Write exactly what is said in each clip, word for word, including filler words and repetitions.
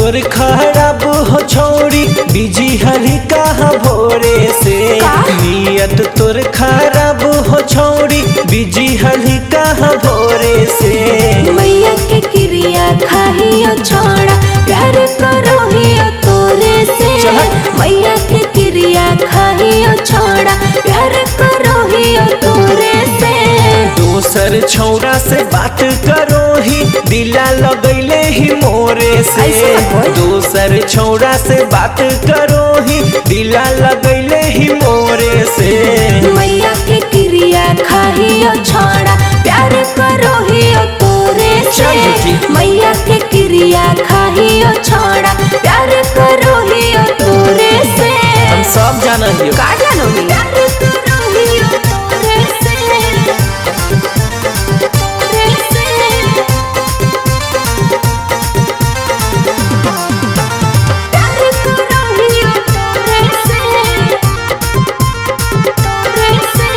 तोर खराब हो छोड़ी बिजी हरी कहा भोरे से। नियत तोर खराब हो छोड़ी बिजी हरी कहा भोरे से। मैया के क्रिया खाहियो छोड़ा प्यार करो हियो तोरे से। मैया के क्रिया खाहियो छोड़ा प्यार करो हियो तोरे से। दोसर छौड़ा से बात करो ही दिला लगैले ही मोरे से। दोसर छौड़ा से बात करो ही दिला लगैले ही मोरे से। मैया के क्रिया खाहियो छोड़ा प्यार करो हियो तोरे से। मैया के क्रिया खाहियो छोड़ा प्यार करो हियो तोरे से। हम सब जाना हियो का जानो ही प्यार करो हियो तोरे से। तोरे से प्यार करो हियो तोरे से। तोरे से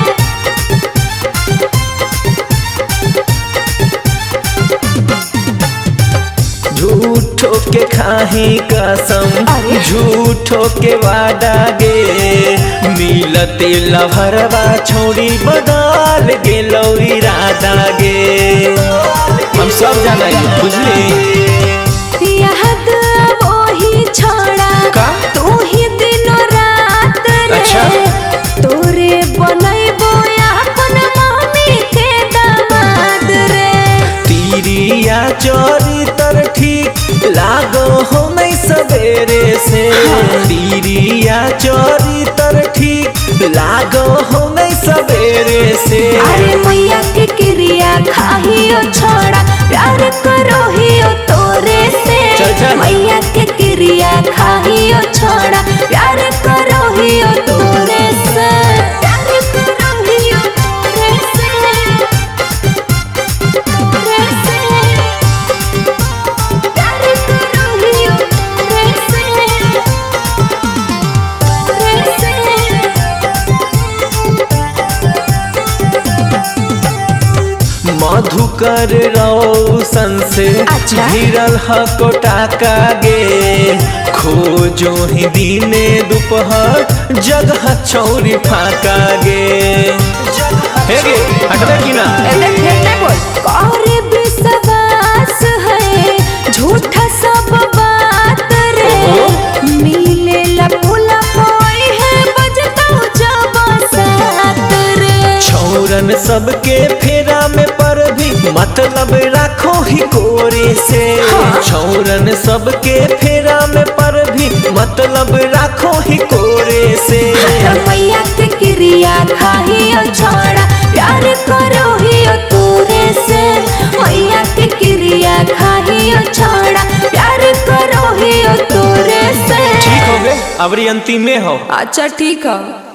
झूठो के खाही कसम अरे। झूठो के वादा गे। मिलते लभरवा छोड़ी बदल गे लौ इरादा गे। हम सब जाना है बुझली। याद वही छोड़ा का? तू ही दिनो रात रे। अच्छा। तोरे बनैबो अपन मम्मी के दामाद रे। तीरिया चोरी तर ठीक लागो हो नहीं सवेरे से। तीरिया चोरी तर ठीक लागो हो नहीं सवेरे से। अरे मैया के क्रिया खाहियो छोड़ा प्यार करो हियो तोरे से। चल चल। मैया के क्रिया खाहियो छोड़ा प्यार करो हियो तोरे से। प्यार करो हियो तोरे से। तोरे से प्यार करो हियो तोरे से। तोरे से मधुकर रौशन से अच्छा। घिरल हकोटा का गे। खोजो ही दिने दोपहर जगह चौरी फाका गे। हे गे हटबे की ना। करे विश्वास है झूठा सब बात रे। मिले ला फूला कोई है बजता जब साथ रे। छौरन सबके फेरा में पर भी मतलब राखो ही कोरे से। छौरन सबके फेरा में पर भी मतलब राखो ही कोरे से। मैया के क्रिया खाहियो छोड़ा प्यार करो हियो तोरे से। मैया के क्रिया खाहियो छोड़ा प्यार करो हियो तोरे से। ठीक हो गए अबरी अंतिम में हो। अच्छा ठीक है।